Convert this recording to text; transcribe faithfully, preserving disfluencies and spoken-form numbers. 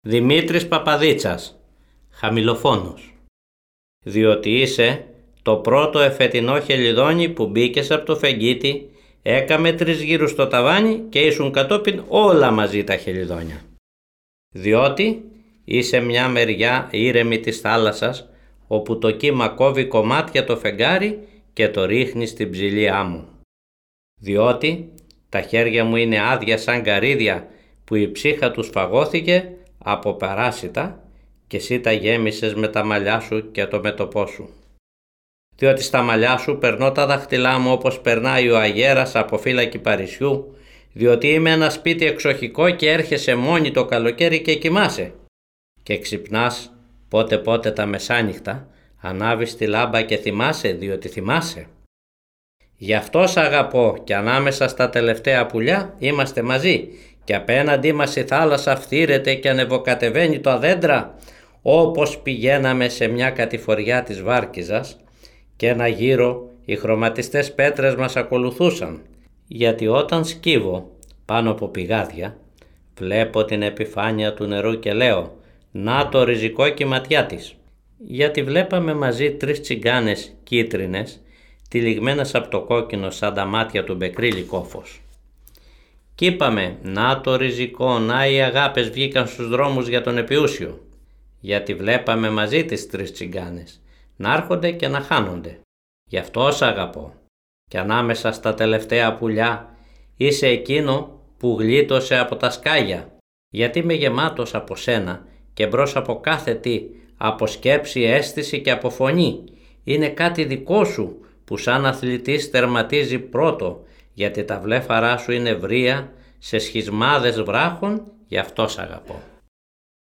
Δημήτρης Παπαδίτσας, χαμηλοφόνος. Διότι είσαι το πρώτο εφετινό χελιδόνι που μπήκες από το φεγγίτι, έκαμε τρεις γύρους στο ταβάνι και ήσουν κατόπιν όλα μαζί τα χελιδόνια. Διότι είσαι μια μεριά ήρεμη της θάλασσας, όπου το κύμα κόβει κομμάτια το φεγγάρι και το ρίχνει στην ψηλή άμμο. Διότι τα χέρια μου είναι άδεια σαν καρύδια που η ψύχα τους φαγώθηκε από παράσιτα και εσύ τα γέμισες με τα μαλλιά σου και το μέτωπό σου. Διότι στα μαλλιά σου περνώ τα δάχτυλά μου όπως περνάει ο αγέρας από φύλακι Παρισιού, διότι είμαι ένα σπίτι εξοχικό και έρχεσαι μόνη το καλοκαίρι και κοιμάσαι. Και ξυπνάς πότε πότε τα μεσάνυχτα, ανάβεις τη λάμπα και θυμάσαι, διότι θυμάσαι. Γι' αυτό σ' αγαπώ και ανάμεσα στα τελευταία πουλιά είμαστε μαζί και απέναντί μας η θάλασσα φθήρεται και ανεβοκατεβαίνει το αδέντρα, όπως πηγαίναμε σε μια κατηφοριά της Βάρκιζας και ένα γύρο οι χρωματιστές πέτρες μας ακολουθούσαν, γιατί όταν σκύβω πάνω από πηγάδια βλέπω την επιφάνεια του νερού και λέω «Να το ριζικό κυματιά της», γιατί βλέπαμε μαζί τρεις τσιγκάνες κίτρινες τυλιγμένες από το κόκκινο σαν τα μάτια του Μπεκρίλη κόφος. Κι είπαμε «Να το ριζικό, να οι αγάπες βγήκαν στους δρόμους για τον Επιούσιο», γιατί βλέπαμε μαζί τις τρεις τσιγκάνες να έρχονται και να χάνονται. Γι' αυτό σ' αγαπώ. Και ανάμεσα στα τελευταία πουλιά είσαι εκείνο που γλίτωσε από τα σκάγια, γιατί είμαι γεμάτος από σένα και μπρος από κάθε τι, από σκέψη, αίσθηση και από φωνή. Είναι κάτι δικό σου που σαν αθλητής τερματίζει πρώτο, γιατί τα βλέφαρά σου είναι βρία σε σχισμάδες βράχων, γι' αυτό σ' αγαπώ.